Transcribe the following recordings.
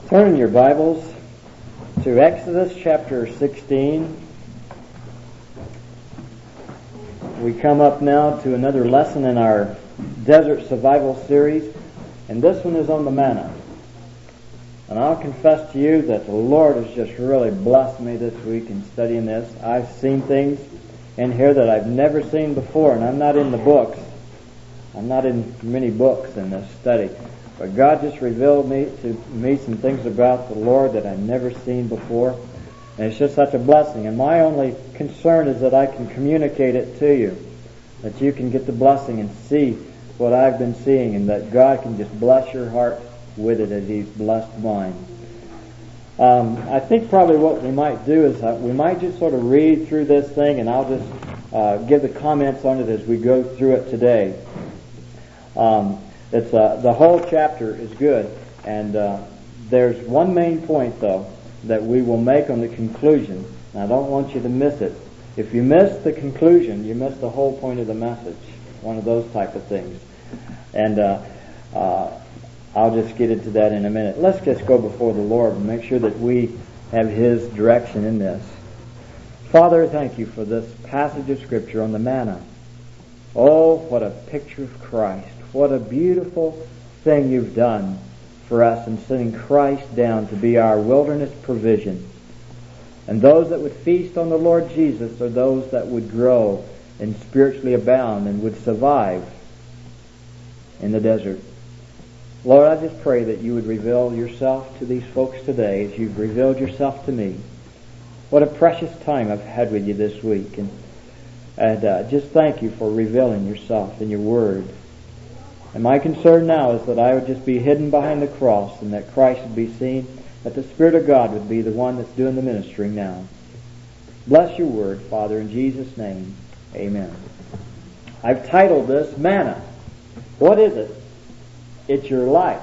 Turn your Bibles to Exodus chapter 16. We come up now to another lesson in our Desert Survival series, and this one is on the manna. And I'll confess to you that the Lord has just really blessed me this week in studying this. I've seen things in here that I've never seen before, and I'm not in the books. I'm not in many books in this study. But God just revealed to me some things about the Lord that I've never seen before. And it's just such a blessing. And my only concern is that I can communicate it to you, that you can get the blessing and see what I've been seeing, and that God can just bless your heart with it as He's blessed mine. I think probably what we might do is we might just sort of read through this thing, and I'll just give the comments on it as we go through it today. The whole chapter is good, and there's one main point, though, that we will make on the conclusion, and I don't want you to miss it. If you miss the conclusion, you miss the whole point of the message, one of those type of things. And I'll just get into that in a minute. Let's just go before the Lord and make sure that we have His direction in this. Father, thank you for this passage of Scripture on the manna. Oh, what a picture of Christ. What a beautiful thing you've done for us in sending Christ down to be our wilderness provision. And those that would feast on the Lord Jesus are those that would grow and spiritually abound and would survive in the desert. Lord, I just pray that you would reveal yourself to these folks today as you've revealed yourself to me. What a precious time I've had with you this week. And just thank you for revealing yourself in your word. And my concern now is that I would just be hidden behind the cross and that Christ would be seen, that the Spirit of God would be the one that's doing the ministering now. Bless your word, Father, in Jesus' name. Amen. I've titled this Manna. What is it? It's your life.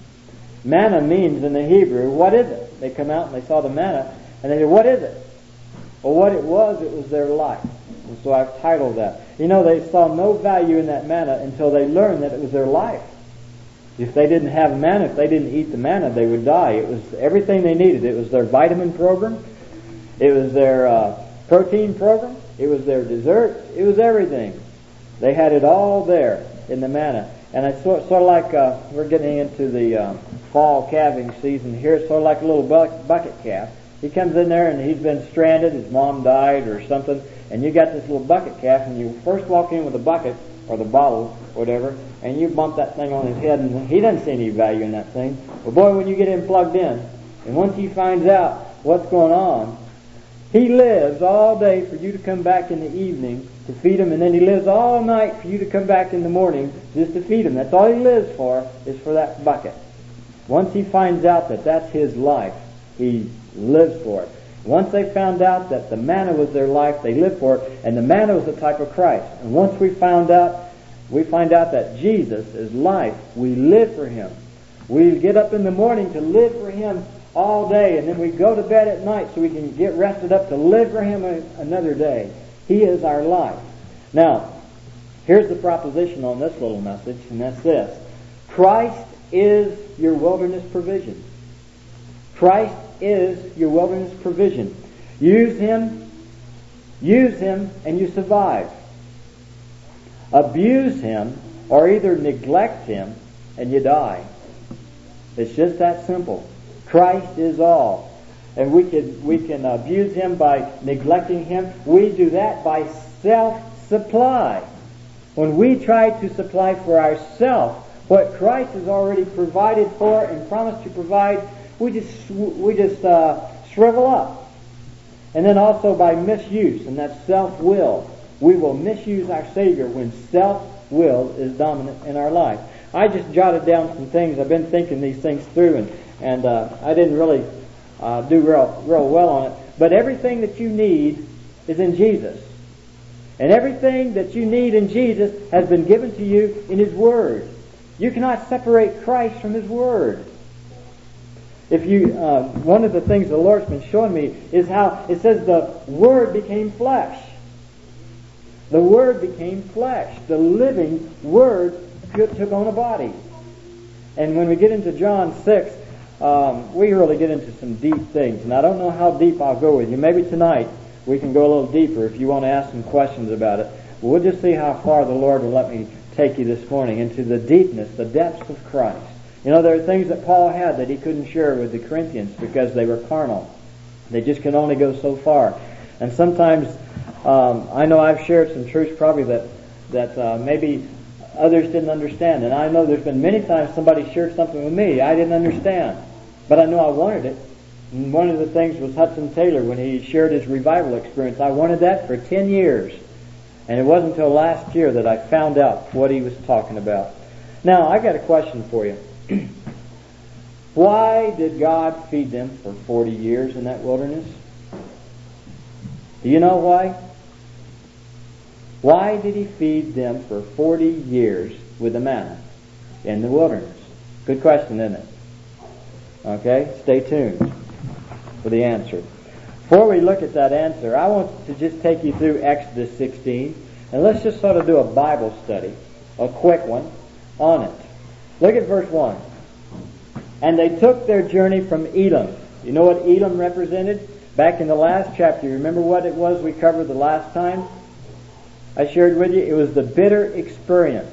Manna means in the Hebrew, what is it? They come out and they saw the manna and they say, what is it? Well, what it was their life. And so I've titled that. You know, they saw no value in that manna until they learned that it was their life. If they didn't have manna, if they didn't eat the manna, they would die. It was everything they needed. It was their vitamin program. It was their protein program. It was their dessert. It was everything. They had it all there in the manna. And it's sort of like we're getting into the fall calving season here. It's sort of like a little bucket calf. He comes in there and he's been stranded. His mom died or something. And you got this little bucket calf, and you first walk in with a bucket or the bottle, whatever, and you bump that thing on his head, and he doesn't see any value in that thing. But boy, when you get him plugged in, and once he finds out what's going on, he lives all day for you to come back in the evening to feed him, and then he lives all night for you to come back in the morning just to feed him. That's all he lives for, is for that bucket. Once he finds out that that's his life, he lives for it. Once they found out that the manna was their life, they lived for it, and the manna was the type of Christ. And once we find out that Jesus is life, we live for Him. We get up in the morning to live for Him all day, and then we go to bed at night so we can get rested up to live for Him another day. He is our life. Now, here's the proposition on this little message, and that's this. Christ is your wilderness provision. Christ is your wilderness provision. Use Him, and you survive. Abuse Him, or either neglect Him, and you die. It's just that simple. Christ is all. And we can abuse Him by neglecting Him. We do that by self-supply. When we try to supply for ourselves what Christ has already provided for and promised to provide, we just shrivel up. And then also by misuse, and that's self-will. We will misuse our Savior when self-will is dominant in our life. I just jotted down some things. I've been thinking these things through, and I didn't really do real well on it. But everything that you need is in Jesus. And everything that you need in Jesus has been given to you in His Word. You cannot separate Christ from His Word. If you, one of the things the Lord's been showing me is how it says the Word became flesh. The Word became flesh. The living Word took on a body. And when we get into John 6, we really get into some deep things, and I don't know how deep I'll go with you. Maybe tonight we can go a little deeper if you want to ask some questions about it. But we'll just see how far the Lord will let me take you this morning into the deepness, the depths of Christ. You know, there are things that Paul had that he couldn't share with the Corinthians because they were carnal. They just could only go so far. And sometimes, I know I've shared some truths probably that maybe others didn't understand. And I know there's been many times somebody shared something with me I didn't understand. But I know I wanted it. And one of the things was Hudson Taylor when he shared his revival experience. I wanted that for 10 years. And it wasn't until last year that I found out what he was talking about. Now, I got a question for you. Why did God feed them for 40 years in that wilderness? Do you know why? Why did he feed them for 40 years with the manna in the wilderness? Good question, isn't it? Okay, stay tuned for the answer. Before we look at that answer, I want to just take you through Exodus 16, and let's just sort of do a Bible study, a quick one, on it. Look at verse 1. And they took their journey from Elim. You know what Elim represented? Back in the last chapter, you remember what it was we covered the last time? I shared with you, it was the bitter experience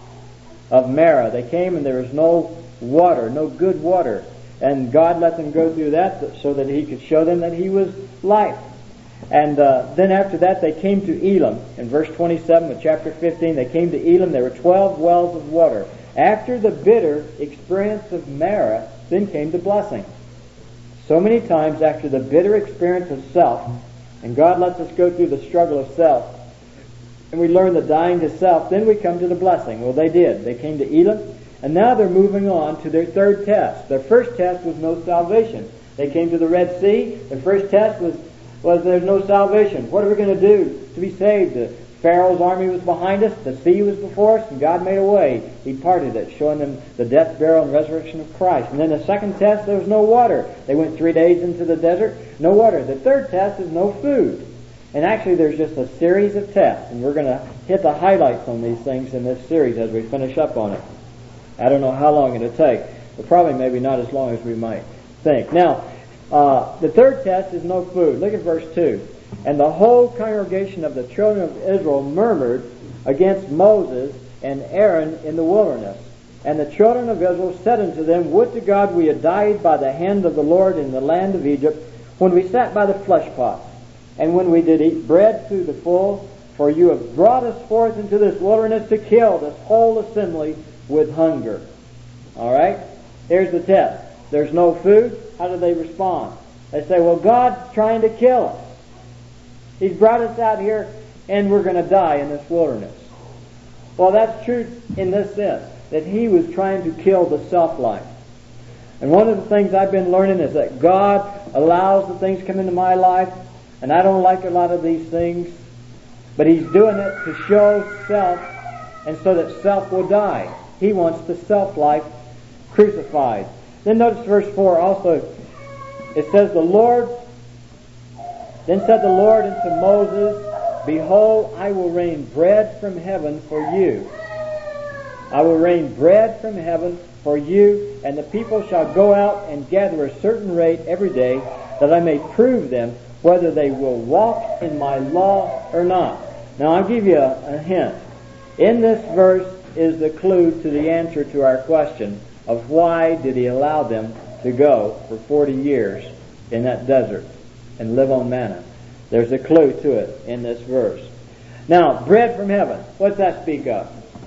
of Marah. They came and there was no water, no good water. And God let them go through that so that He could show them that He was life. And then after that they came to Elim. In verse 27 of chapter 15, they came to Elim. There were 12 wells of water. After the bitter experience of Marah, then came the blessing. So many times after the bitter experience of self, and God lets us go through the struggle of self, and we learn the dying to self, then we come to the blessing. Well, they did. They came to Elim, and now they're moving on to their third test. Their first test was no salvation. They came to the Red Sea. Their first test was there's no salvation. What are we going to do to be saved? The Pharaoh's army was behind us. The sea was before us, and God made a way. He parted it, showing them the death, burial, and resurrection of Christ. And then the second test, there was no water. They went 3 days into the desert, no water. The third test is no food. And actually there's just a series of tests, and we're going to hit the highlights on these things in this series as we finish up on it. I don't know how long it'll take, but probably maybe not as long as we might think. Now, the third test is no food. Look at verse 2. And the whole congregation of the children of Israel murmured against Moses and Aaron in the wilderness. And the children of Israel said unto them, Would to God we had died by the hand of the Lord in the land of Egypt, when we sat by the flesh pots, and when we did eat bread through the full, for you have brought us forth into this wilderness to kill this whole assembly with hunger. All right? Here's the test. There's no food. How do they respond? They say, well, God's trying to kill us. He's brought us out here and we're going to die in this wilderness. Well, that's true in this sense, that He was trying to kill the self-life. And one of the things I've been learning is that God allows the things come into my life, and I don't like a lot of these things, but He's doing it to show self, and so that self will die. He wants the self-life crucified. Then notice verse 4 also. It says, Then said the Lord unto Moses, Behold, I will rain bread from heaven for you. I will rain bread from heaven for you, and the people shall go out and gather a certain rate every day, that I may prove them whether they will walk in my law or not. Now I'll give you a hint. In this verse is the clue to the answer to our question of why did He allow them to go for 40 years in that desert and live on manna. There's a clue to it in this verse. Now, bread from heaven, what's that speak of?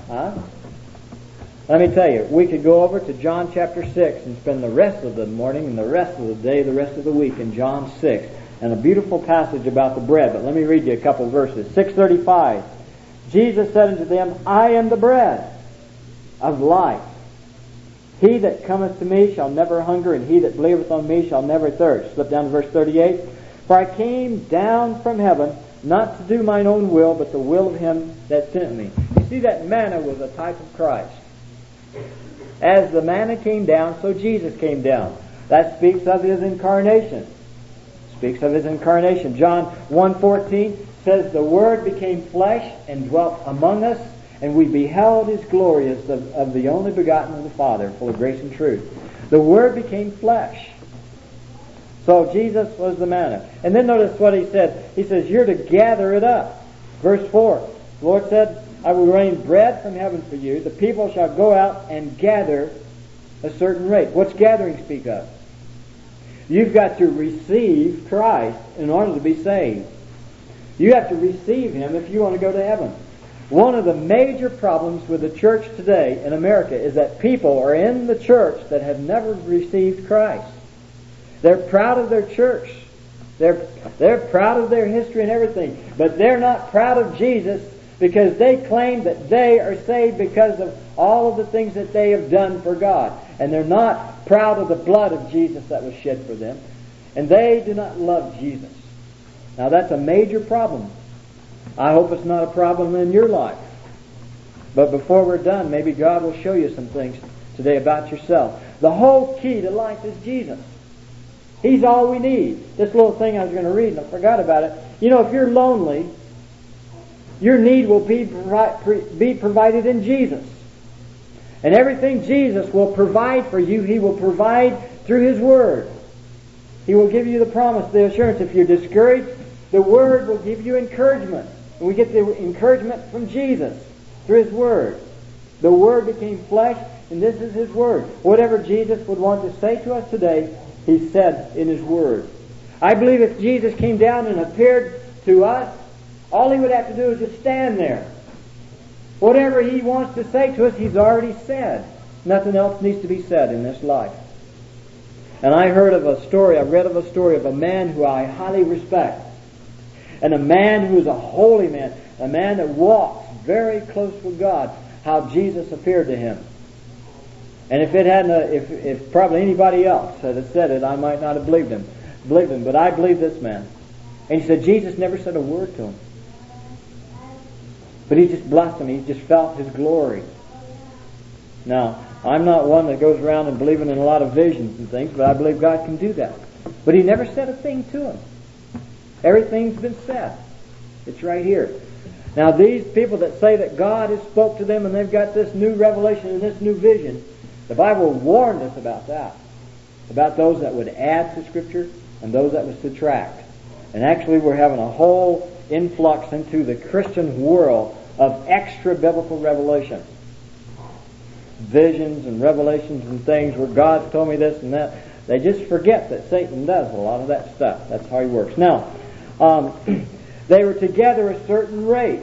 Let me tell you, we could go over to John chapter 6 and spend the rest of the morning and the rest of the day, the rest of the week in John 6, and a beautiful passage about the bread. But let me read you a couple verses. 6:35, Jesus said unto them, I am the bread of life. He that cometh to me shall never hunger, and he that believeth on me shall never thirst. Slip down to verse 38. For I came down from heaven, not to do mine own will, but the will of Him that sent me. You see, that manna was a type of Christ. As the manna came down, so Jesus came down. That speaks of His incarnation. Speaks of His incarnation. John 1:14 says, The Word became flesh and dwelt among us, and we beheld His glory as of the only begotten of the Father, full of grace and truth. The Word became flesh. So Jesus was the manna. And then notice what he said. He says, you're to gather it up. Verse 4, the Lord said, I will rain bread from heaven for you. The people shall go out and gather a certain rate. What's gathering speak of? You've got to receive Christ in order to be saved. You have to receive Him if you want to go to heaven. One of the major problems with the church today in America is that people are in the church that have never received Christ. They're proud of their church. They're proud of their history and everything. But they're not proud of Jesus because they claim that they are saved because of all of the things that they have done for God. And they're not proud of the blood of Jesus that was shed for them. And they do not love Jesus. Now that's a major problem. I hope it's not a problem in your life. But before we're done, maybe God will show you some things today about yourself. The whole key to life is Jesus. He's all we need. This little thing I was going to read and I forgot about it. You know, if you're lonely, your need will be provided in Jesus. And everything Jesus will provide for you, He will provide through His Word. He will give you the promise, the assurance. If you're discouraged, the Word will give you encouragement. And we get the encouragement from Jesus through His Word. The Word became flesh, and this is His Word. Whatever Jesus would want to say to us today, He said in His Word. I believe if Jesus came down and appeared to us, all He would have to do is just stand there. Whatever He wants to say to us, He's already said. Nothing else needs to be said in this life. And I read of a story of a man who I highly respect. And a man who is a holy man, a man that walks very close with God, how Jesus appeared to him. And if probably anybody else had said it, I might not have believed him. But I believe this man. And he said Jesus never said a word to him. But He just blessed him. He just felt His glory. Now, I'm not one that goes around and believing in a lot of visions and things, but I believe God can do that. But He never said a thing to him. Everything's been said. It's right here. Now, these people that say that God has spoke to them and they've got this new revelation and this new vision, the Bible warned us about that. About those that would add to Scripture and those that would subtract. And actually we're having a whole influx into the Christian world of extra biblical revelation. Visions and revelations and things where God's told me this and that. They just forget that Satan does a lot of that stuff. That's how he works. Now, they were to gather a certain rate.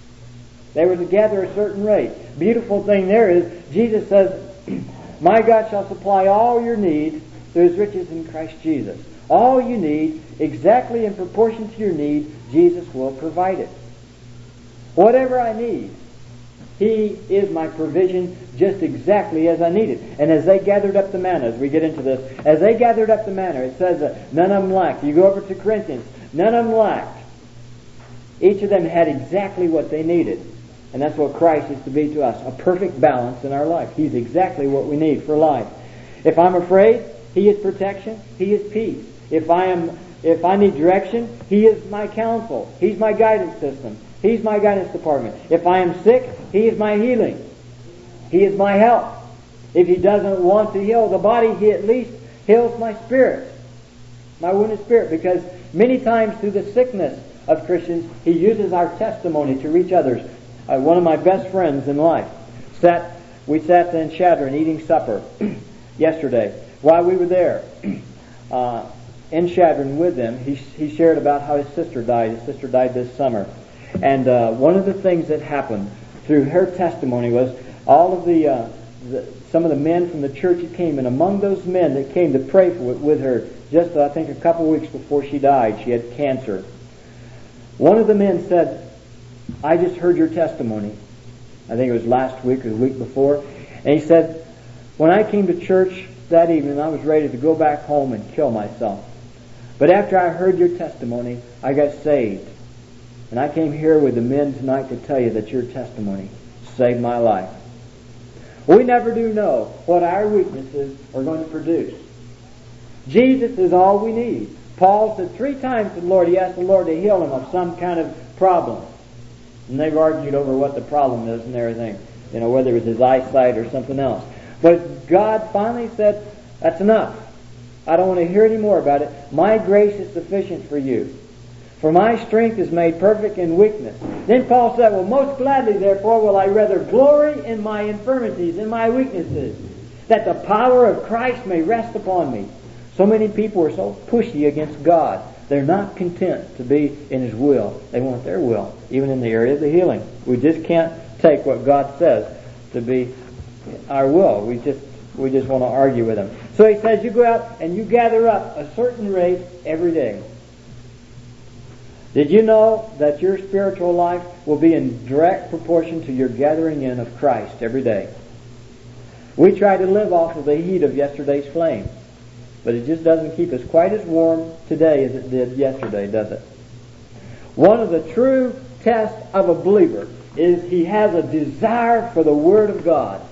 Beautiful thing there is, Jesus says, my God shall supply all your need through His riches in Christ Jesus. All you need, exactly in proportion to your need, Jesus will provide it. Whatever I need, He is my provision just exactly as I need it. And as they gathered up the manna, as we get into this, as they gathered up the manna, it says that none of them lacked. You go over to Corinthians, none of them lacked. Each of them had exactly what they needed. And that's what Christ is to be to us, a perfect balance in our life. He's exactly what we need for life. If I'm afraid, He is protection, He is peace. If I need direction, He is my counsel. He's my guidance system. He's my guidance department. If I am sick, He is my healing. He is my help. If He doesn't want to heal the body, He at least heals my spirit, my wounded spirit. Because many times through the sickness of Christians, He uses our testimony to reach others. One of my best friends in life, we sat in Chadron eating supper yesterday. While we were there in Chadron with them, he shared about how his sister died. His sister died this summer. And one of the things that happened through her testimony was all of some of the men from the church that came, and among those men that came to pray with her just I think a couple weeks before she died, she had cancer. One of the men said, I just heard your testimony. I think it was last week or the week before. And he said, when I came to church that evening, I was ready to go back home and kill myself. But after I heard your testimony, I got saved. And I came here with the men tonight to tell you that your testimony saved my life. We never do know what our weaknesses are going to produce. Jesus is all we need. Paul said 3 times to the Lord, he asked the Lord to heal him of some kind of problem. And they've argued over what the problem is and everything. Whether it was his eyesight or something else. But God finally said, That's enough. I don't want to hear any more about it. My grace is sufficient for you. For my strength is made perfect in weakness. Then Paul said, well, most gladly, therefore, will I rather glory in my infirmities, in my weaknesses, that the power of Christ may rest upon me. So many people are so pushy against God. They're not content to be in His will. They want their will, even in the area of the healing. We just can't take what God says to be our will. We just want to argue with Him. So he says, you go out and you gather up a certain rate every day. Did you know that your spiritual life will be in direct proportion to your gathering in of Christ every day? We try to live off of the heat of yesterday's flame, but it just doesn't keep us quite as warm today as it did yesterday, does it? One of the true tests of a believer is he has a desire for the Word of God.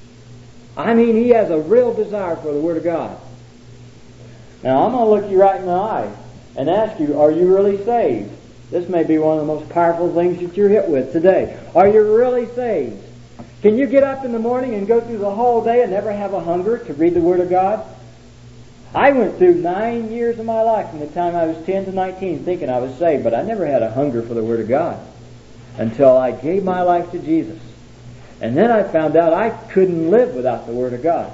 I mean, he has a real desire for the Word of God. Now, I'm going to look you right in the eye and ask you, are you really saved? This may be one of the most powerful things that you're hit with today. Are you really saved? Can you get up in the morning and go through the whole day and never have a hunger to read the Word of God? I went through 9 years of my life from the time I was 10 to 19 thinking I was saved, but I never had a hunger for the Word of God until I gave my life to Jesus. And then I found out I couldn't live without the Word of God.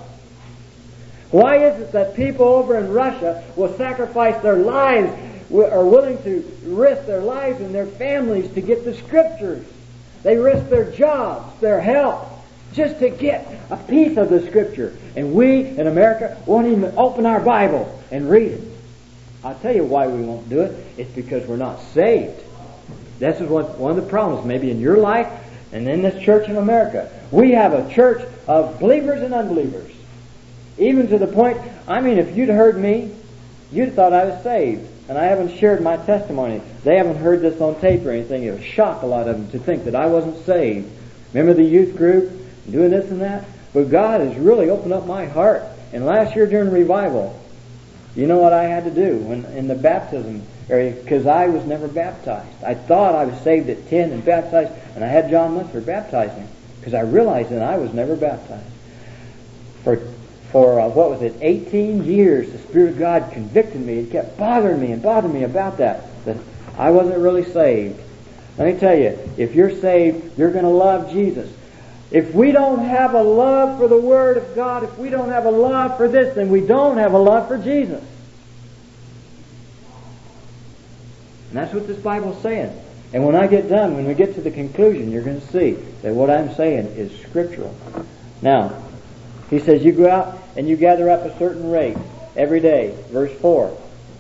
Why is it that people over in Russia will sacrifice their lives, are willing to risk their lives and their families to get the Scriptures? They risk their jobs, their health, just to get a piece of the Scripture. And we in America won't even open our Bible and read it. I'll tell you why we won't do it. It's because we're not saved. This is one of the problems maybe in your life and in this church in America. We have a church of believers and unbelievers. Even to the point, I mean, if you'd heard me, you'd have thought I was saved. And I haven't shared my testimony. They haven't heard this on tape or anything. It would shock a lot of them to think that I wasn't saved. Remember the youth group doing this and that? But God has really opened up my heart. And last year during revival, you know what I had to do in the baptism area? Because I was never baptized. I thought I was saved at 10 and baptized, and I had John Lunsford baptize me because I realized that I was never baptized. For 18 years, the Spirit of God convicted me and kept bothering me about that I wasn't really saved. Let me tell you, if you're saved, you're going to love Jesus. If we don't have a love for the Word of God, if we don't have a love for this, then we don't have a love for Jesus. And that's what this Bible's saying. And when I get done, when we get to the conclusion, you're going to see that what I'm saying is scriptural. Now, he says, you go out and you gather up a certain rate every day. Verse 4.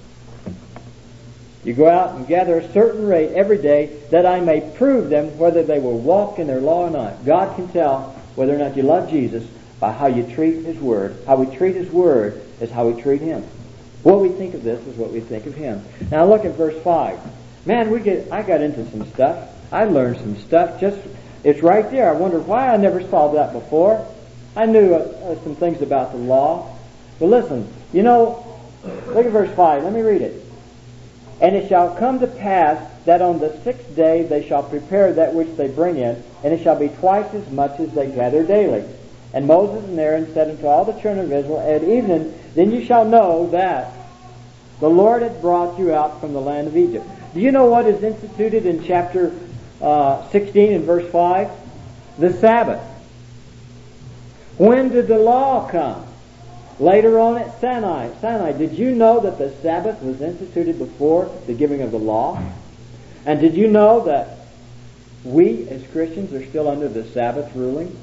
You go out and gather a certain rate every day that I may prove them whether they will walk in their law or not. God can tell whether or not you love Jesus by how you treat His Word. How we treat His Word is how we treat Him. What we think of this is what we think of Him. Now look at verse 5. Man, I got into some stuff. I learned some stuff. It's right there. I wondered why I never saw that before. I knew some things about the law. But listen, look at verse 5. Let me read it. And it shall come to pass that on the 6th day they shall prepare that which they bring in, and it shall be twice as much as they gather daily. And Moses and Aaron said unto all the children of Israel, at evening, then you shall know that the Lord hath brought you out from the land of Egypt. Do you know what is instituted in chapter 16 and verse 5? The Sabbath. When did the law come? Later on at Sinai. Did you know that the Sabbath was instituted before the giving of the law? And did you know that we as Christians are still under the Sabbath ruling?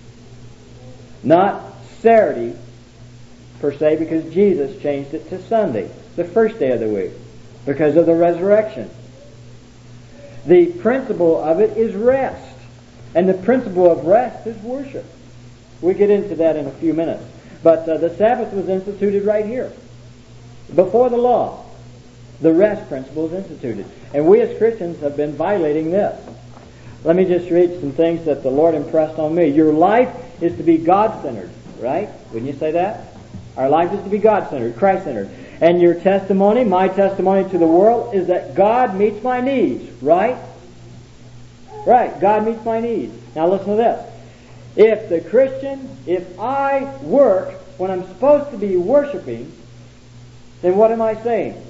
Not Saturday per se, because Jesus changed it to Sunday, the first day of the week, because of the resurrection. The principle of it is rest. And the principle of rest is worship. We'll get into that in a few minutes. But the Sabbath was instituted right here. Before the law, the rest principle is instituted. And we as Christians have been violating this. Let me just read some things that the Lord impressed on me. Your life is to be God-centered, right? Wouldn't you say that? Our life is to be God-centered, Christ-centered. And your testimony, my testimony to the world, is that God meets my needs, right? Right, God meets my needs. Now listen to this. If I work when I'm supposed to be worshiping, then what am I saying?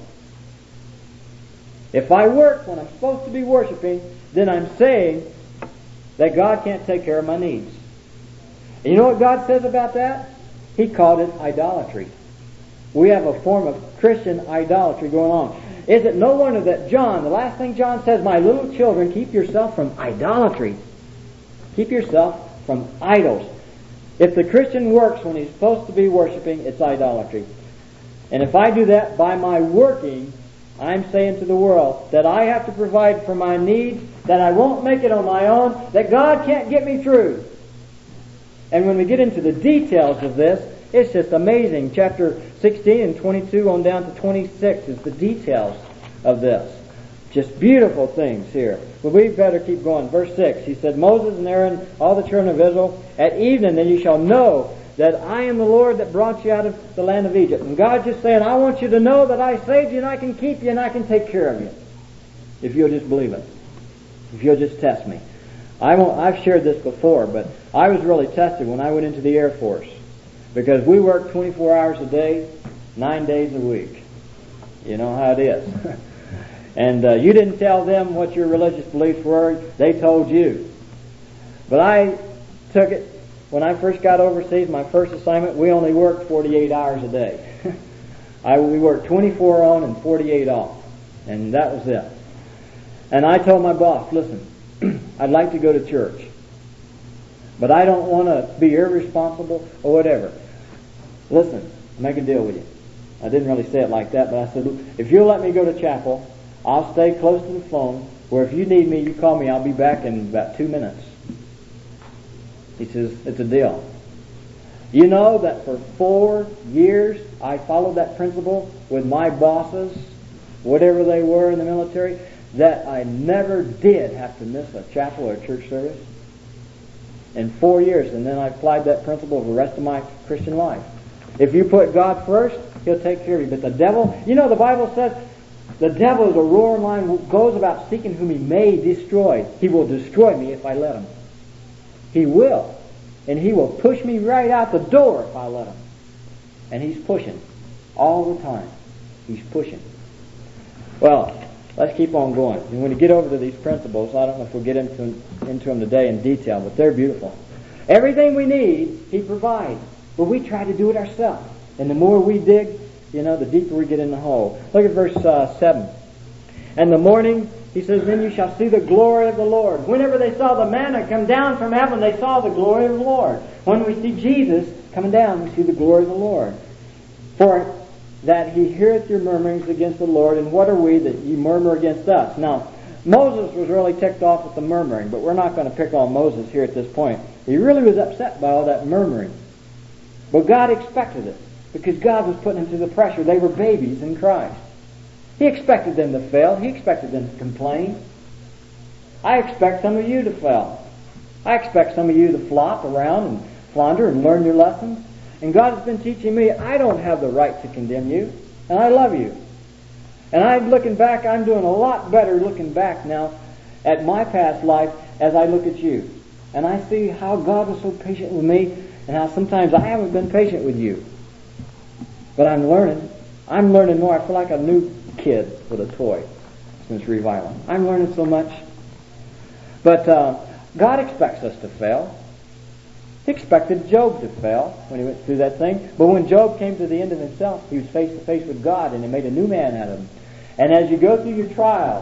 If I work when I'm supposed to be worshiping, then I'm saying that God can't take care of my needs. And you know what God says about that? He called it idolatry. We have a form of Christian idolatry going on. Is it no wonder that John, the last thing John says, my little children, keep yourself from idolatry. Keep yourself from idols. If the Christian works when he's supposed to be worshiping, it's idolatry. And if I do that by my working, I'm saying to the world that I have to provide for my needs, that I won't make it on my own, that God can't get me through. And when we get into the details of this, it's just amazing. Chapter 16 and 22 on down to 26 is the details of this. Just beautiful things here. But we better keep going. Verse 6, he said, Moses and Aaron, all the children of Israel, at evening then you shall know that I am the Lord that brought you out of the land of Egypt. And God's just saying, I want you to know that I saved you and I can keep you and I can take care of you. If you'll just believe it. If you'll just test me. I've shared this before, but I was really tested when I went into the Air Force. Because we worked 24 hours a day, 9 days a week. You know how it is. And you didn't tell them what your religious beliefs were. They told you. But I took it. When I first got overseas, my first assignment, we only worked 48 hours a day. We worked 24 on and 48 off. And that was it. And I told my boss, listen, I'd like to go to church. But I don't want to be irresponsible or whatever. Listen, make a deal with you. I didn't really say it like that, but I said, if you'll let me go to chapel, I'll stay close to the phone, where if you need me, you call me, I'll be back in about 2 minutes. He says, it's a deal. You know that for 4 years, I followed that principle with my bosses, whatever they were in the military, that I never did have to miss a chapel or a church service. In 4 years, and then I applied that principle for the rest of my Christian life. If you put God first, He'll take care of you. But the devil, you know the Bible says, the devil is a roaring lion, goes about seeking whom he may destroy. He will destroy me if I let him. He will. And he will push me right out the door if I let him. And he's pushing. All the time. He's pushing. Well, let's keep on going. And when you get over to these principles, I don't know if we'll get into them today in detail, but they're beautiful. Everything we need, He provides. But we try to do it ourselves. And the more we dig, the deeper we get in the hole. Look at verse 7. And the morning, he says, then you shall see the glory of the Lord. Whenever they saw the manna come down from heaven, they saw the glory of the Lord. When we see Jesus coming down, we see the glory of the Lord. For that He heareth your murmurings against the Lord, and what are we that ye murmur against us? Now, Moses was really ticked off with the murmuring, but we're not going to pick on Moses here at this point. He really was upset by all that murmuring. But God expected it, because God was putting them through the pressure. They were babies in Christ. He expected them to fail. He expected them to complain. I expect some of you to fail. I expect some of you to flop around and flounder and learn your lessons. And God has been teaching me, I don't have the right to condemn you, and I love you. And I'm looking back, I'm doing a lot better looking back now at my past life as I look at you. And I see how God was so patient with me, and how sometimes I haven't been patient with you. But I'm learning. I'm learning more. I feel like a new kid with a toy since revival. I'm learning so much. But God expects us to fail. He expected Job to fail when he went through that thing. But when Job came to the end of himself, he was face to face with God, and He made a new man out of him. And as you go through your trials,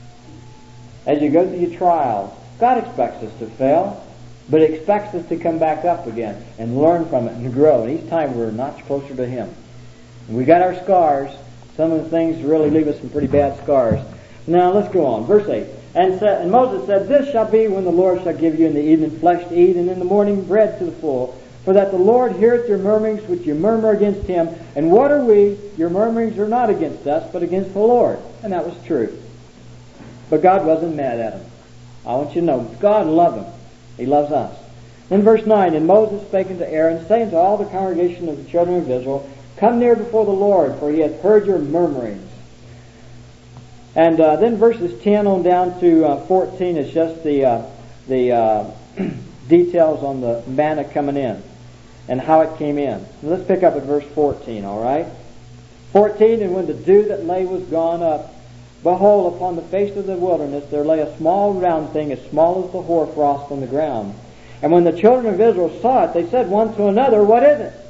God expects us to fail, but He expects us to come back up again and learn from it and grow. And each time we're a notch closer to Him. And we got our scars. Some of the things really leave us some pretty bad scars. Now let's go on. Verse 8. And Moses said, this shall be when the Lord shall give you in the evening flesh to eat, and in the morning bread to the full. For that the Lord heareth your murmurings which you murmur against Him. And what are we? Your murmurings are not against us, but against the Lord. And that was true. But God wasn't mad at him. I want you to know, God loved him. He loves us. In verse 9, and Moses spake unto Aaron, saying to all the congregation of the children of Israel, come near before the Lord, for He hath heard your murmurings. And then verses 10 on down to 14 is just the details on the manna coming in. and how it came in. So let's pick up at verse 14, all right? 14, and when the dew that lay was gone up, behold, upon the face of the wilderness there lay a small round thing as small as the hoarfrost on the ground. And when the children of Israel saw it, they said one to another, what is it?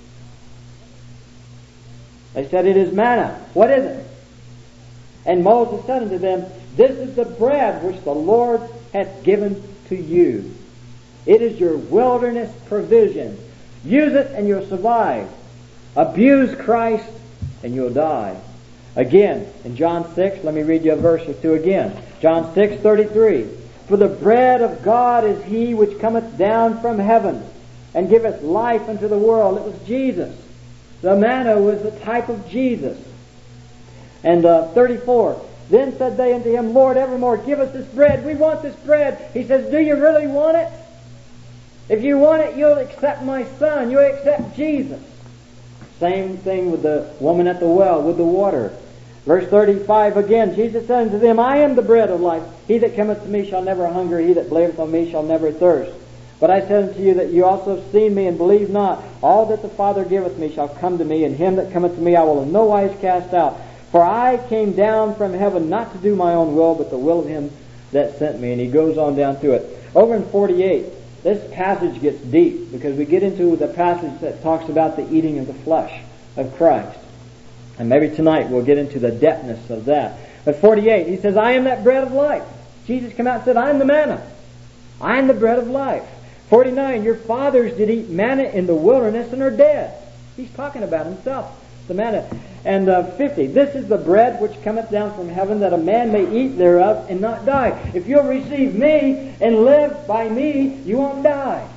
They said, it is manna. What is it? And Moses said unto them, this is the bread which the Lord hath given to you. It is your wilderness provision. Use it and you'll survive. Abuse Christ and you'll die. Again, in John 6, let me read you a verse or two again. John 6:33. For the bread of God is he which cometh down from heaven and giveth life unto the world. It was Jesus. The manna was the type of Jesus. And 34. Then said they unto him, Lord, evermore give us this bread. We want this bread. He says, do you really want it? If you want it, you'll accept my son. You'll accept Jesus. Same thing with the woman at the well with the water. Verse 35 again, Jesus said unto them, I am the bread of life. He that cometh to me shall never hunger. He that believeth on me shall never thirst. But I said unto you that you also have seen me and believe not. All that the Father giveth me shall come to me, and him that cometh to me I will in no wise cast out. For I came down from heaven not to do my own will, but the will of him that sent me. And he goes on down through it. Over in 48, this passage gets deep because we get into the passage that talks about the eating of the flesh of Christ. And maybe tonight we'll get into the depthness of that. But 48, he says, I am that bread of life. Jesus came out and said, I am the manna. I am the bread of life. 49, your fathers did eat manna in the wilderness and are dead. He's talking about himself, the manna. And 50, this is the bread which cometh down from heaven, that a man may eat thereof and not die. If you'll receive me and live by me, you won't die.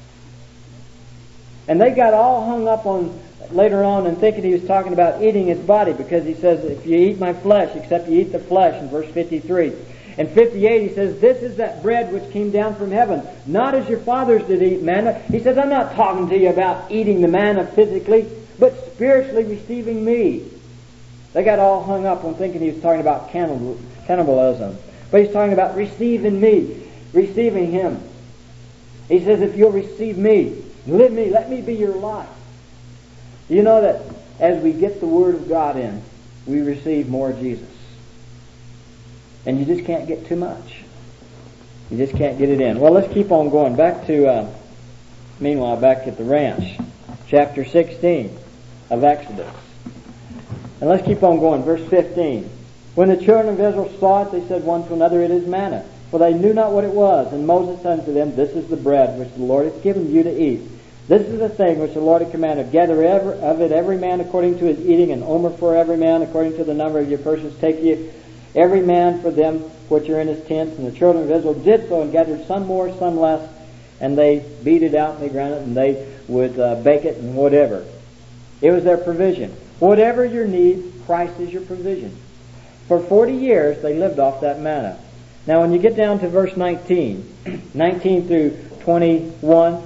And they got all hung up on later on and thinking he was talking about eating his body, because he says, if you eat my flesh, except you eat the flesh, in verse 53. In 58 he says, this is that bread which came down from heaven, not as your fathers did eat manna. He says, I'm not talking to you about eating the manna physically, but spiritually receiving me. They got all hung up on thinking he was talking about cannibalism. But he's talking about receiving me, receiving him. He says, if you'll receive me, live me, let me be your life. You know that as we get the Word of God in, we receive more Jesus. And you just can't get too much. You just can't get it in. Well, let's keep on going. Back to, meanwhile, back at the ranch. Chapter 16 of Exodus. And let's keep on going. Verse 15. When the children of Israel saw it, they said one to another, it is manna. For they knew not what it was. And Moses said unto them, this is the bread which the Lord hath given you to eat. This is the thing which the Lord hath commanded. Gather of it every man according to his eating, an omer for every man according to the number of your persons. Take ye every man for them which are in his tents. And the children of Israel did so, and gathered some more, some less. And they beat it out, and they ground it, and they would bake it, and whatever. It was their provision. Whatever your need, Christ is your provision. For 40 years, they lived off that manna. Now, when you get down to verse 19, 19 through 21,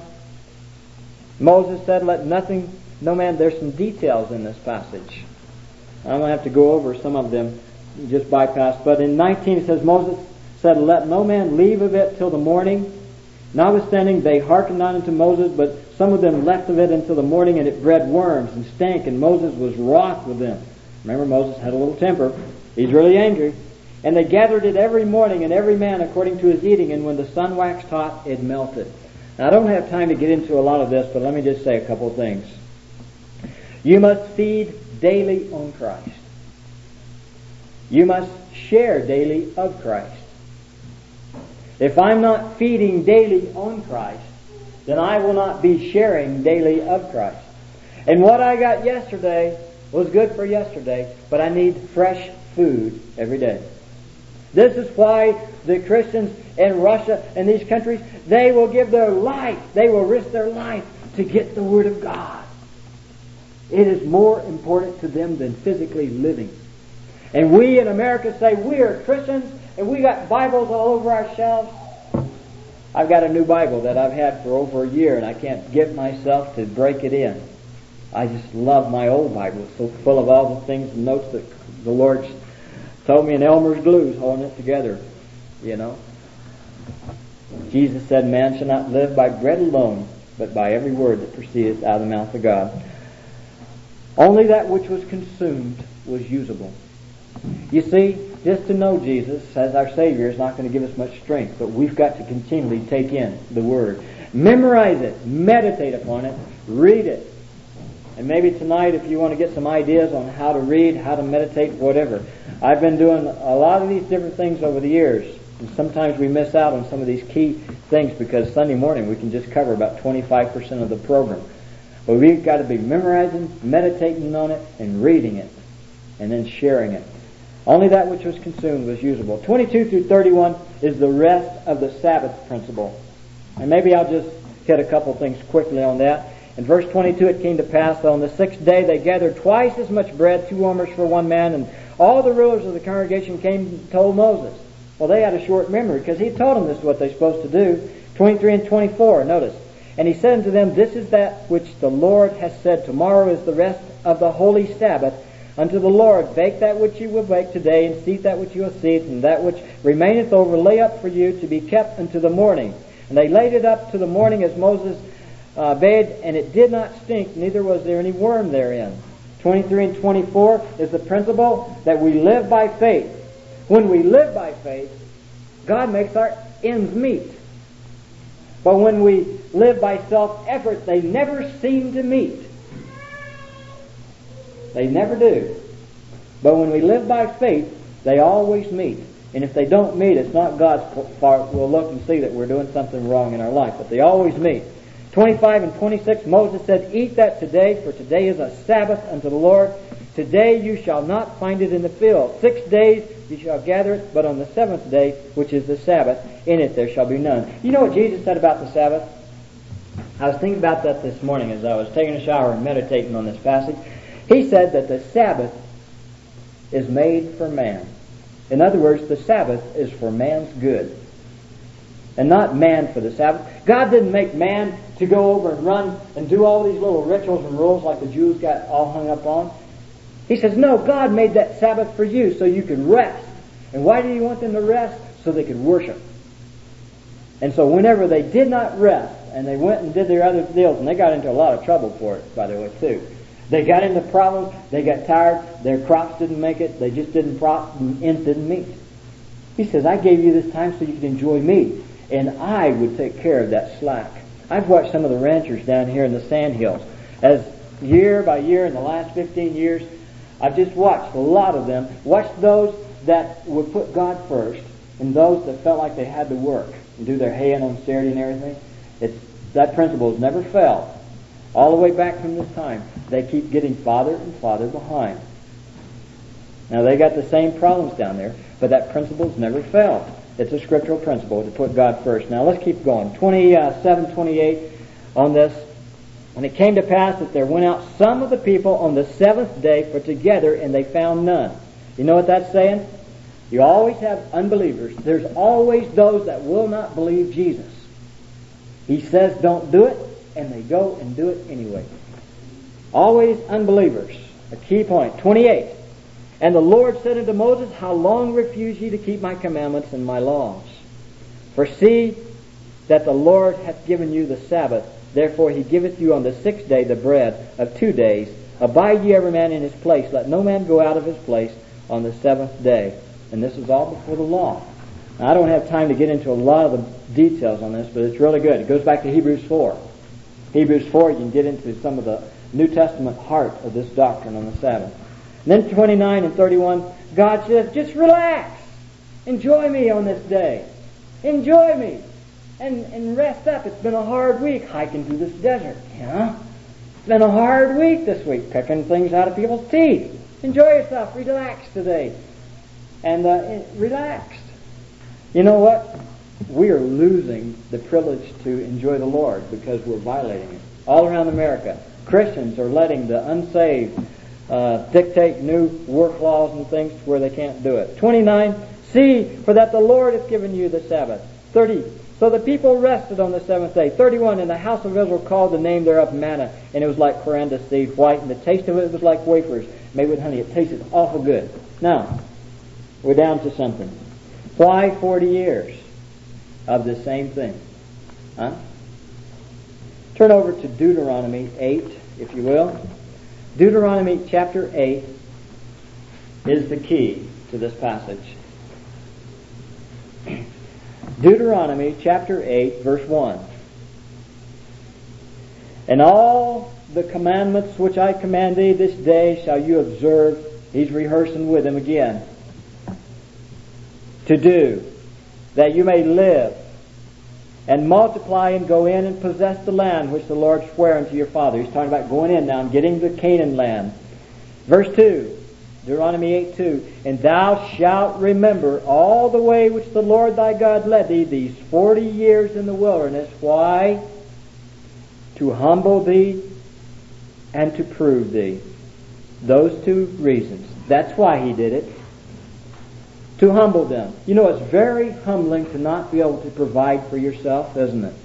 Moses said, let nothing, no man, there's some details in this passage. I'm going to have to go over some of them, just bypass. But in 19 it says, Moses said, let no man leave of it till the morning. Notwithstanding, they hearkened not unto Moses, but some of them left of it until the morning, and it bred worms and stank, and Moses was wroth with them. Remember, Moses had a little temper. He's really angry. And they gathered it every morning, and every man according to his eating, and when the sun waxed hot, it melted. Now, I don't have time to get into a lot of this, but let me just say a couple of things. You must feed daily on Christ. You must share daily of Christ. If I'm not feeding daily on Christ, then I will not be sharing daily of Christ. And what I got yesterday was good for yesterday, but I need fresh food every day. This is why the Christians in Russia and these countries, they will give their life, they will risk their life to get the Word of God. It is more important to them than physically living. And we in America say we are Christians and we got Bibles all over our shelves. I've got a new Bible that I've had for over a year, and I can't get myself to break it in. I just love my old Bible. It's so full of all the things and notes that the Lord told me in Elmer's glues holding it together, you know. Jesus said, man shall not live by bread alone, but by every word that proceedeth out of the mouth of God. Only that which was consumed was usable. You see, just to know Jesus as our Savior is not going to give us much strength, but we've got to continually take in the Word. Memorize it, meditate upon it, read it. And maybe tonight, if you want to get some ideas on how to read, how to meditate, whatever. I've been doing a lot of these different things over the years. And sometimes we miss out on some of these key things because Sunday morning we can just cover about 25% of the program. But we've got to be memorizing, meditating on it, and reading it, and then sharing it. Only that which was consumed was usable. 22 through 31 is the rest of the Sabbath principle. And maybe I'll just hit a couple things quickly on that. In verse 22, it came to pass that on the 6th day they gathered twice as much bread, 2 omers for one man, and all the rulers of the congregation came and told Moses. Well, they had a short memory because he told them this is what they're supposed to do. 23 and 24, notice. And he said unto them, This is that which the Lord hath said, Tomorrow is the rest of the holy Sabbath unto the Lord. Bake that which you will bake today, and seethe that which you will seethe, and that which remaineth over lay up for you to be kept unto the morning. And they laid it up to the morning as Moses bade, and it did not stink, neither was there any worm therein. 23 and 24 is the principle that we live by faith. When we live by faith, God makes our ends meet. But when we live by self-effort, they never seem to meet. They never do. But when we live by faith, they always meet. And if they don't meet, it's not God's fault. We'll look and see that we're doing something wrong in our life. But they always meet. 25 and 26, Moses said, Eat that today, for today is a Sabbath unto the Lord. Today you shall not find it in the field. 6 days you shall gather it, but on the 7th day, which is the Sabbath, in it there shall be none. You know what Jesus said about the Sabbath? I was thinking about that this morning as I was taking a shower and meditating on this passage. He said that the Sabbath is made for man. In other words, the Sabbath is for man's good, and not man for the Sabbath. God didn't make man to go over and run and do all these little rituals and rules like the Jews got all hung up on. He says, no, God made that Sabbath for you so you could rest. And why did He want them to rest? So they could worship. And so whenever they did not rest, and they went and did their other deals, and they got into a lot of trouble for it, by the way, too. They got into problems, they got tired, their crops didn't make it, they just didn't ends didn't meet. He says, I gave you this time so you could enjoy me, and I would take care of that slack. I've watched some of the ranchers down here in the sand hills. As year by year in the last 15 years, I've just watched a lot of them, watched those that would put God first, and those that felt like they had to work and do their haying on Saturday and everything. That principle has never failed. All the way back from this time, they keep getting farther and farther behind. Now, they got the same problems down there, but that principle's never failed. It's a scriptural principle to put God first. Now, let's keep going. 27, 28 on this. And it came to pass that there went out some of the people on the 7th day for together, and they found none. You know what that's saying? You always have unbelievers. There's always those that will not believe Jesus. He says don't do it, and they go and do it anyway. Always unbelievers. A key point. 28. And the Lord said unto Moses, How long refuse ye to keep my commandments and my laws? For see that the Lord hath given you the Sabbath. Therefore He giveth you on the 6th day the bread of 2 days. Abide ye every man in his place. Let no man go out of his place on the 7th day. And this is all before the law. Now, I don't have time to get into a lot of the details on this, but it's really good. It goes back to Hebrews 4. Hebrews 4, you can get into some of the New Testament heart of this doctrine on the Sabbath. And then 29 and 31, God says, just relax. Enjoy me on this day. Enjoy me. And rest up. It's been a hard week hiking through this desert. You know? It's been a hard week this week, picking things out of people's teeth. Enjoy yourself. Relax today. And relaxed. You know what? We are losing the privilege to enjoy the Lord because we're violating it. All around America, Christians are letting the unsaved dictate new work laws and things to where they can't do it. 29, see, for that the Lord hath given you the Sabbath. 30, so the people rested on the 7th day. 31, and the house of Israel called the name thereof manna, and it was like coriander seed, white, and the taste of it was like wafers made with honey. It tasted awful good. Now, we're down to something. Why 40 years of the same thing? Huh? Turn over to Deuteronomy 8, if you will. Deuteronomy chapter 8 is the key to this passage. Deuteronomy chapter 8, verse 1. And all the commandments which I command thee this day shall you observe. He's rehearsing with him again. To do, that you may live, and multiply and go in and possess the land which the Lord sware unto your father. He's talking about going in now and getting the Canaan land. Verse 2, Deuteronomy 8:2. And thou shalt remember all the way which the Lord thy God led thee these 40 years in the wilderness. Why? To humble thee and to prove thee. Those two reasons. That's why he did it. To humble them. You know, it's very humbling to not be able to provide for yourself, isn't it?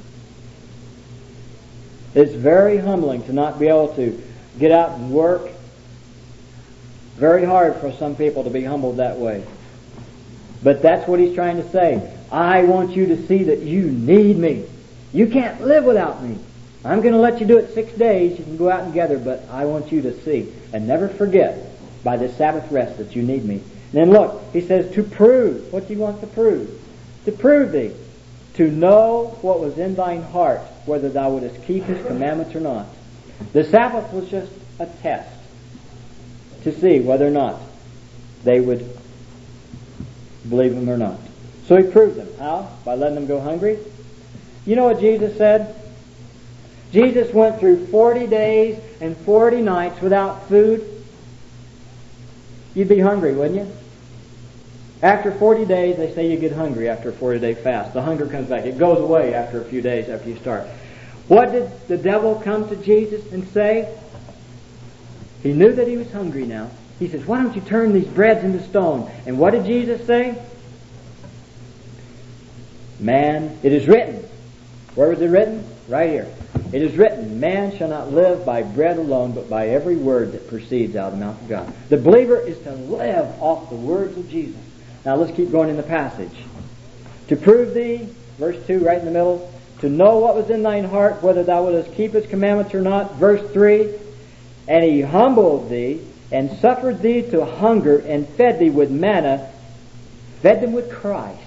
It's very humbling to not be able to get out and work. Very hard for some people to be humbled that way. But that's what he's trying to say. I want you to see that you need me. You can't live without me. I'm going to let you do it 6 days. You can go out and gather, but I want you to see. And never forget by this Sabbath rest that you need me. And then look, he says to prove. What do you want to prove? To prove thee. To know what was in thine heart, whether thou wouldest keep his commandments or not. The Sabbath was just a test to see whether or not they would believe him or not. So he proved them. How? By letting them go hungry. You know what Jesus said? Jesus went through 40 days and 40 nights without food. You'd be hungry, wouldn't you? After 40 days, they say you get hungry after a 40-day fast. The hunger comes back. It goes away after a few days after you start. What did the devil come to Jesus and say? He knew that he was hungry now. He says, why don't you turn these breads into stone? And what did Jesus say? Man, it is written. Where was it written? Right here. It is written, man shall not live by bread alone, but by every word that proceeds out of the mouth of God. The believer is to live off the words of Jesus. Now let's keep going in the passage. To prove thee, verse 2 right in the middle, to know what was in thine heart, whether thou wouldest keep his commandments or not. Verse 3, and he humbled thee, and suffered thee to hunger, and fed thee with manna, fed them with Christ,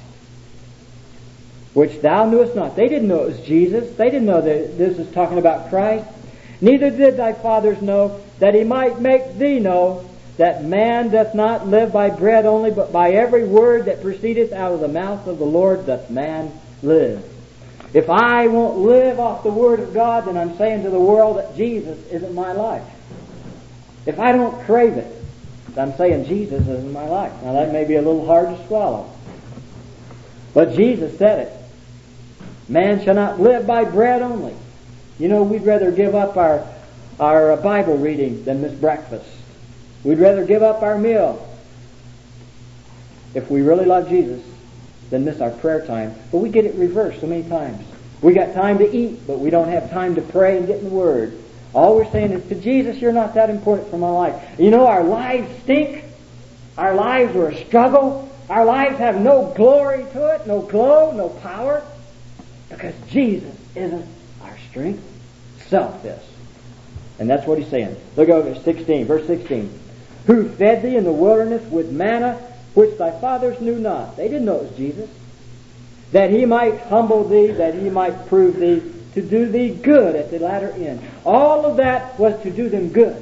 which thou knewest not. They didn't know it was Jesus. They didn't know that this is talking about Christ. Neither did thy fathers know, that he might make thee know that man doth not live by bread only, but by every word that proceedeth out of the mouth of the Lord doth man live. If I won't live off the Word of God, then I'm saying to the world that Jesus isn't my life. If I don't crave it, I'm saying Jesus isn't my life. Now that may be a little hard to swallow. But Jesus said it. Man shall not live by bread only. You know, we'd rather give up our Bible reading than miss breakfast. We'd rather give up our meal, if we really love Jesus, than miss our prayer time. But we get it reversed so many times. We got time to eat, but we don't have time to pray and get in the Word. All we're saying is, to Jesus, you're not that important for my life. You know, our lives stink. Our lives are a struggle. Our lives have no glory to it, no glow, no power, because Jesus isn't our strength. Self is. And that's what he's saying. Look over at 16, verse 16. Who fed thee in the wilderness with manna, which thy fathers knew not. They didn't know it was Jesus. That he might humble thee, that he might prove thee, to do thee good at the latter end. All of that was to do them good.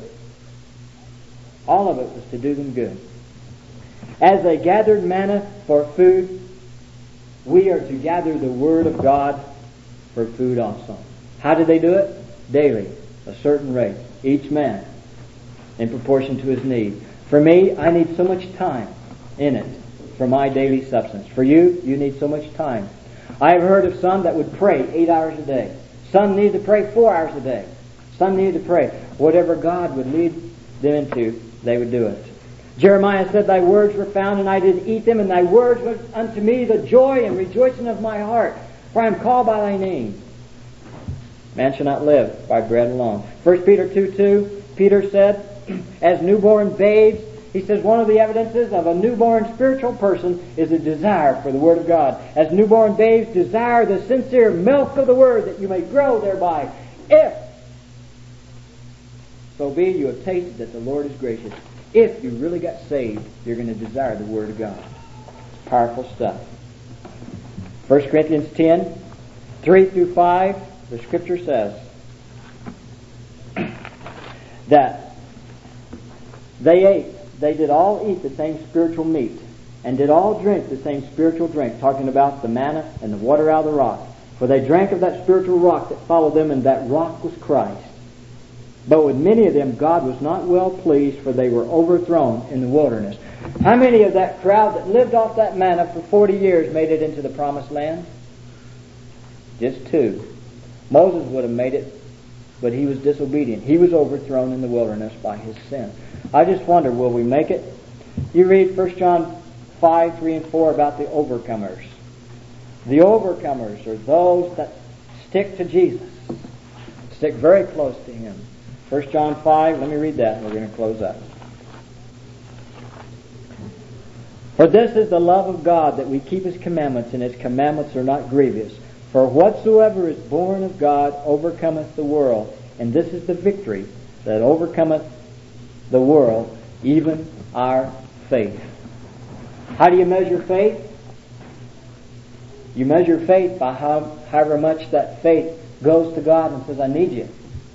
All of it was to do them good. As they gathered manna for food, we are to gather the Word of God for food also. How did they do it? Daily, a certain rate, each man in proportion to his need. For me, I need so much time in it for my daily substance. For you, you need so much time. I have heard of some that would pray 8 hours a day. Some need to pray 4 hours a day. Some need to pray. Whatever God would lead them into, they would do it. Jeremiah said, thy words were found, and I did eat them, and thy words were unto me the joy and rejoicing of my heart, for I am called by thy name. Man shall not live by bread alone. 1 Peter 2:2, Peter said, as newborn babes, he says one of the evidences of a newborn spiritual person is a desire for the Word of God. As newborn babes, desire the sincere milk of the Word, that you may grow thereby If, so be you have tasted that the Lord is gracious. If you really got saved, you're going to desire the Word of God. Powerful stuff. 1 Corinthians 10, 3 through 5, the Scripture says that they did all eat the same spiritual meat, and did all drink the same spiritual drink, talking about the manna and the water out of the rock. For they drank of that spiritual rock that followed them, and that rock was Christ. But with many of them God was not well pleased, for they were overthrown in the wilderness. How many of that crowd that lived off that manna for 40 years made it into the promised land? Just 2. Moses would have made it, but he was disobedient. He was overthrown in the wilderness by his sin. I just wonder, will we make it? You read 1 John 5, 3 and 4 about the overcomers. The overcomers are those that stick to Jesus. Stick very close to Him. 1 John 5, let me read that and we're going to close up. For this is the love of God, that we keep His commandments, and His commandments are not grievous. For whatsoever is born of God overcometh the world, and this is the victory that overcometh the world, even our faith. How do you measure faith? You measure faith by however much that faith goes to God and says, I need you.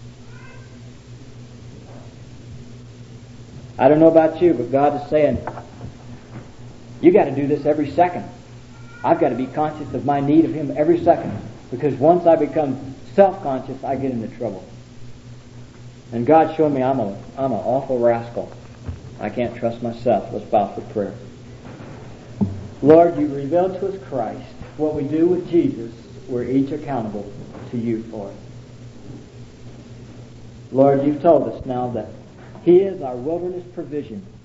I don't know about you, but God is saying, you got to do this every second. I've got to be conscious of my need of Him every second, because once I become self-conscious, I get into trouble. And God's showing me I'm an awful rascal. I can't trust myself. Let's bow for prayer. Lord, you revealed to us Christ. What we do with Jesus, we're each accountable to you for it. Lord, you've told us now that He is our wilderness provision.